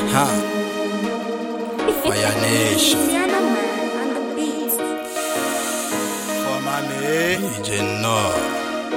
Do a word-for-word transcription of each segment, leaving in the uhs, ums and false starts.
Ha. Fire Nation. For my man, D J Nord.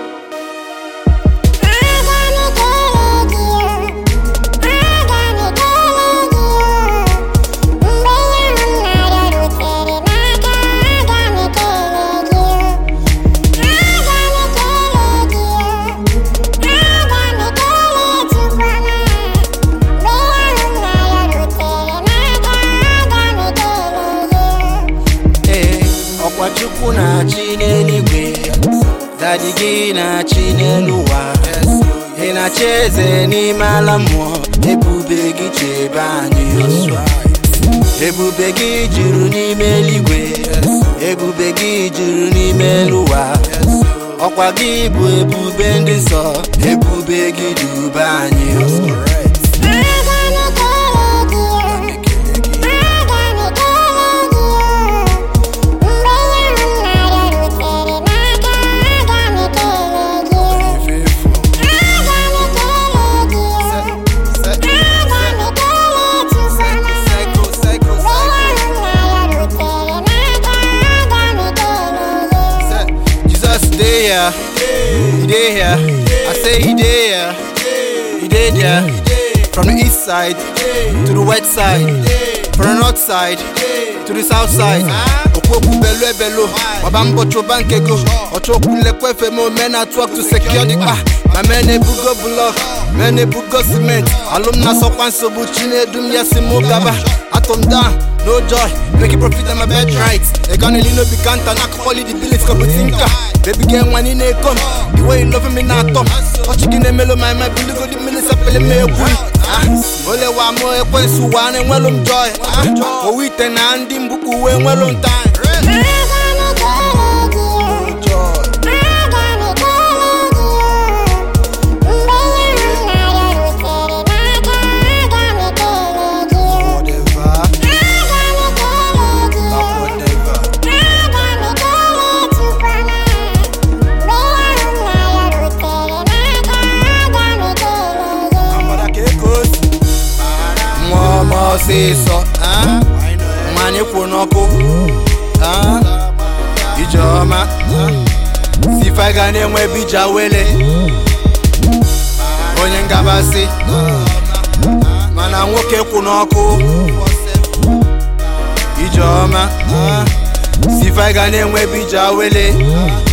Chukwu na chi n'eluigwe, Daddy gị na chi n'elu ụwa. Ị na-achị eze n'ime ala mmụọ, ebube gị chebe anyị. Ebube gị juru n'ime eluigwe, ebube gị juru n'ime elu ụwa. Ọkwa gị bụ ebube ndị nsọ, ebube gị duba anyị. He dey here, I say he dey here, he dey there. From the east side to the west side, from the north side to the south side. Okwoku belo ebelo, wabambo chobanke go. Ochoku lekwe femo, men I talk to secure the car. My men e bugo block, men e bugo cement. Alumna sokwan sobu chine dum yasimo gaba. Atom down, no joy, make it profit on my bed right. They gonna lean no big canta, knock quality the bills couple thinker. Baby girl when you ne come, the way you love me not come. What you gonna mellow my my bill go the minutes up in me boy. Ah, ole wa mo e kwen su wan en welum joy. Ah, o wite na ndi mbuku we welum time. Say so, ah, mani kunoko, ah, Ijoma, si fagane mwe bija wele, onyenga basi, mana mwoke kunoko, Ijoma, si fagane mwe bija wele.